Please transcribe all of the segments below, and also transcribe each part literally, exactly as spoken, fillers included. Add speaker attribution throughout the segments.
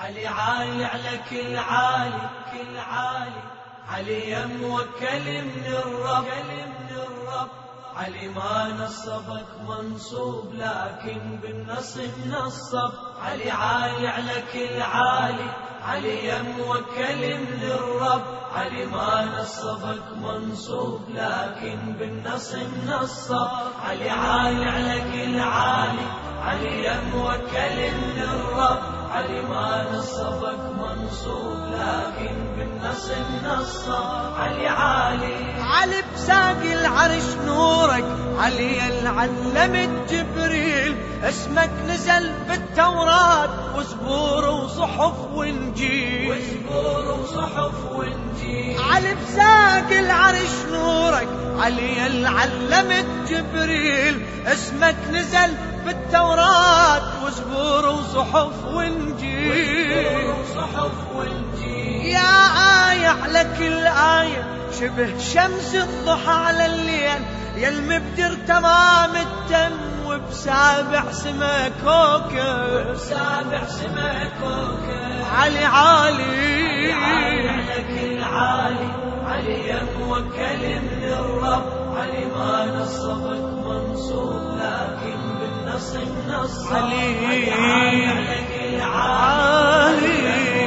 Speaker 1: علي عالي على كل عالي كل عالي، علي يا موكل من الرب من الرب، علي ما نصبك منصوب لكن بالنصب نصب، علي عالي على كل عالي، علي يا موكل من الرب، علي ما نصبك منصوب لكن بالنصب نصب، علي عالي على كل عالي، علي يا موكل من الرب، علي ما نصبك منصوب لكن بالنصب نصب، علي عالي
Speaker 2: علي بساق العرش نورك، علي العلم جبريل، اسمك نزل بالتوراة وزبور وصحف وانجيل،
Speaker 1: وزبور وصحف وانجيل،
Speaker 2: علي بساق العرش نورك، علي العلم جبريل، اسمك نزل بالتوراة وزبور وصحف وانجيل،
Speaker 1: وصحف وانجيل،
Speaker 2: يا آية على كل آية شبه شمس الضحى على الليل، يا المبدر تمام التم وبسابع سما كوكب،
Speaker 1: وبسابع سما كوكب،
Speaker 2: علي عالي
Speaker 1: على كل عالي، علي يا موكل من الرب، علي ما نصبك منصوب لكن بالنصب نصب،
Speaker 2: علي
Speaker 1: على كل عالي،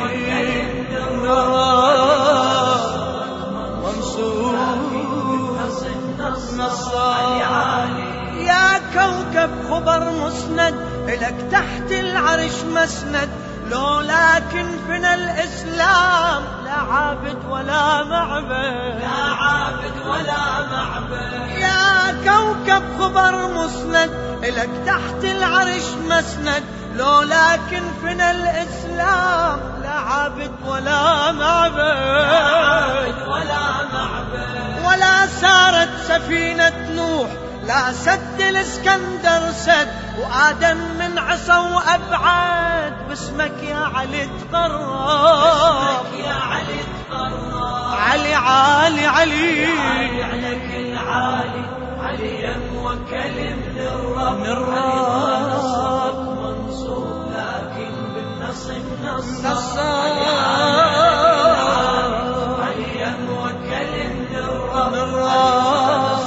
Speaker 2: يا كوكب خبر مسند إلك تحت العرش مسند، لو لكن فينا الإسلام لا عابد ولا معبد،
Speaker 1: لا عابد ولا معبد،
Speaker 2: يا كوكب خبر مسند إلك تحت العرش مسند، لو لكن فينا الإسلام لا عابد ولا معبد،
Speaker 1: لا عابد ولا معبد،
Speaker 2: ولا سارت سفينة نوح، لا سد الاسكندر سد، وآدم من عصا وأبعد، باسمك يا علي تقرب،
Speaker 1: باسمك يا علي تقرب،
Speaker 2: علي عالي علي
Speaker 1: على كل عالي، علي يا موكل من الرب،
Speaker 2: من الرب
Speaker 1: منصوب لكن بالنصب نصب،
Speaker 2: نصب،
Speaker 1: علي يا موكل من الرب،
Speaker 2: من الرب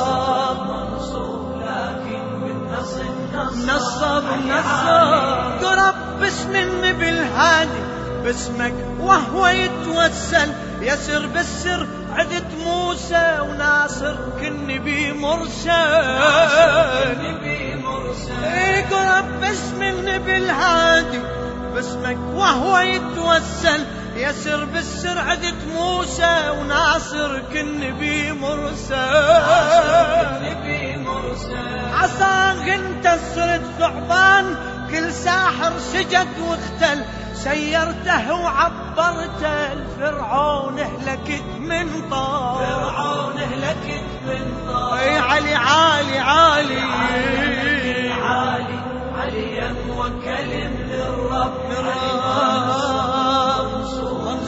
Speaker 2: نصب نصب، قرب باسم النبي الهادي، باسمك وهو يتوسل، يسر بالسر عدت موسى وناصر كالنبي مرسل، قرب باسم النبي الهادي، باسمك وهو يتوسل، يسر بالسر عدت موسى وناصر كالنبي مرسل، عصاك انت صرت ثعبان، كل ساحر سجد واختل، سيرته وعبرته، الفرعون اهلكت من طار،
Speaker 1: فرعون اهلكت من طار،
Speaker 2: اي علي عالي عالي
Speaker 1: عالي، علي يا موكل من الرب،
Speaker 2: من الرب منصور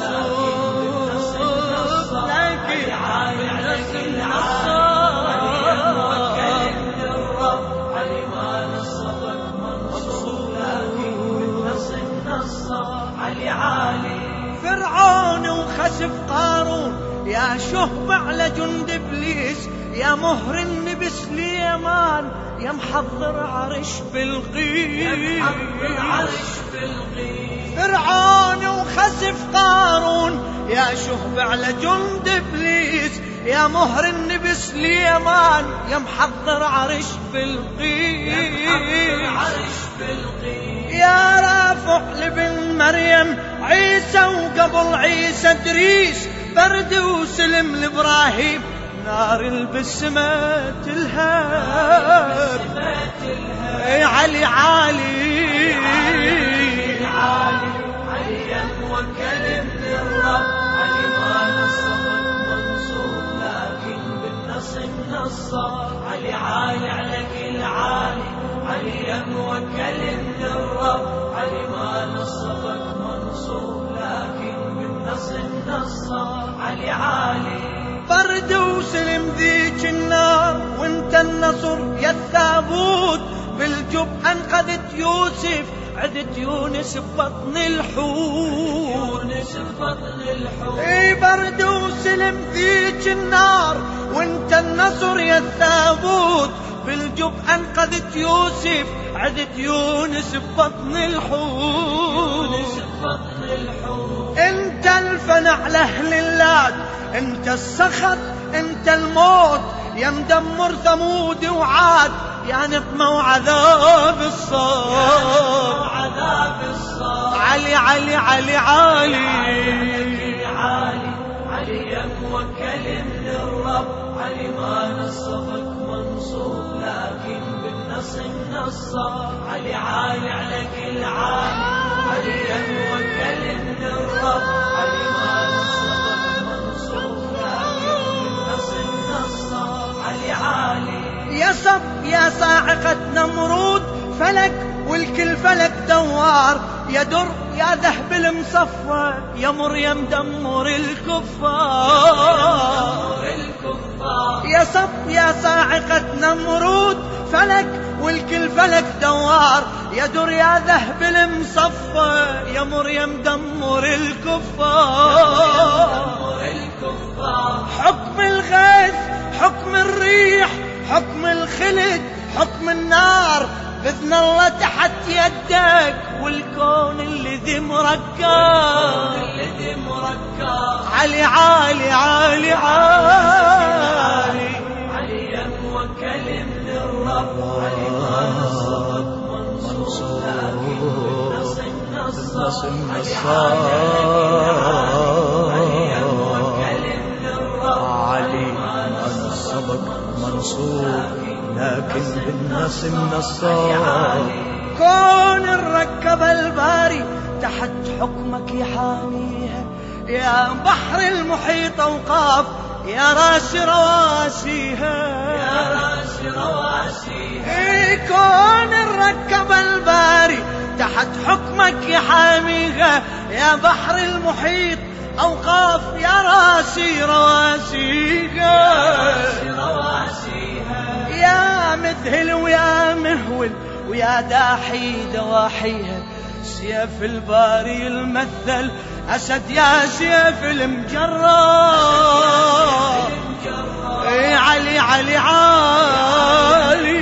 Speaker 2: لكن عالي على كل عالي، فرعون وخسف قارون، يا شهب على جند ابليس، يا مهر النبي سليمان، يا محضر عرش بلقيس، فرعون وخسف قارون، يا شهب على جند ابليس، يا مهر النبي سليمان، يا محضر عرش بلقيس، يا رافع لبن مريم عيسى، وقبل عيسى ادريس، برد وسلم لابراهيم، نار البسمة تلهب، اي علي عالي
Speaker 1: علي يا موكل من الرب، علي ما نصبك منصوب لكن بالنصب نصب، علي عالي على كل عالي، علي يا موكل من الرب، علي ما نصبك منصوب لكن بالنصب نصب، علي عالي
Speaker 2: برد وسلم ذيك النار، وانت النصر يا الثابوت، بالجب انقذت يوسف، عدت يونس ببطن الحوت،
Speaker 1: بطن الحوت.
Speaker 2: اي برد وسلم ذيك النار وانت النصر يا الثابوت، بالجب انقذت يوسف عدت يونس ببطن الحوت. انت الفنع لاهل اللات، انت السخط انت الموت، يا مدمر ثمود وعاد، يا نقمة وعذاب الصوت. علي علي علي علي
Speaker 1: علي علي يا موكل من الرب، علي ما نصبك منصوب لكن بالنصب نصب. علي عالي على كل عالي، علي يا موكل من الرب، علي ما نصبك منصوب لكن بالنصب نصب. علي عالي
Speaker 2: يا صب يا صاعقة نمرود، فلك والكل فلك دوار، يا در يا ذهب المصفى، يا مريم دمر الكفار. يا صب يا صاعقة نمرود، فلك والكل فلك دوار، يا در يا ذهب المصفى، يا مريم دمر الكفار. حكم الغيث حكم الريح حكم الخلد حكم النار، بإذن الله تحت يدك والكون اللي ذي مركب. علي عالي عالي عالي
Speaker 1: علي يا موكل من الرب، علي ما نصبك منصوب لكن بالنصب نصب. علي يا موكل من الرب،
Speaker 2: علي ما نصبك منصوب لكن بالنصب نصاب. كون الركب الباري تحت حكمك يحاميها، يا بحر المحيط اوقاف، يا راس رواسيها.
Speaker 1: يا راس رواسيها
Speaker 2: اي كون الركب الباري تحت حكمك يحاميها، يا بحر المحيط اوقاف، يا راسي رواسيها. يا مذهل ويا مهول ويا داحي دواحيها، سيف الباري المثل أسد يا سيف المجرد. اي علي علي عالي